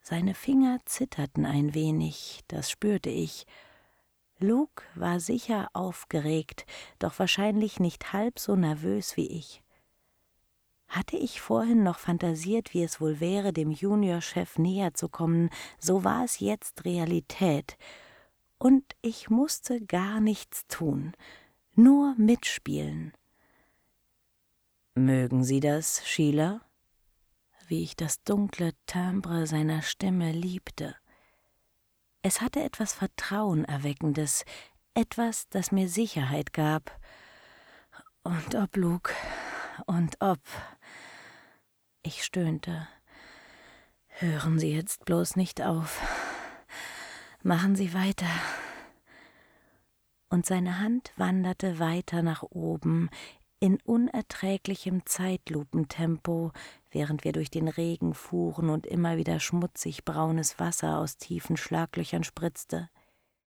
Seine Finger zitterten ein wenig, das spürte ich. Luke war sicher aufgeregt, doch wahrscheinlich nicht halb so nervös wie ich. Hatte ich vorhin noch fantasiert, wie es wohl wäre, dem Juniorchef näher zu kommen, so war es jetzt Realität. Und ich musste gar nichts tun, nur mitspielen. »Mögen Sie das, Sheila?« Wie ich das dunkle Timbre seiner Stimme liebte. Es hatte etwas Vertrauenerweckendes, etwas, das mir Sicherheit gab. Und ob, Luke, und ob. Ich stöhnte. »Hören Sie jetzt bloß nicht auf. Machen Sie weiter.« Und seine Hand wanderte weiter nach oben, in unerträglichem Zeitlupentempo, während wir durch den Regen fuhren und immer wieder schmutzig braunes Wasser aus tiefen Schlaglöchern spritzte.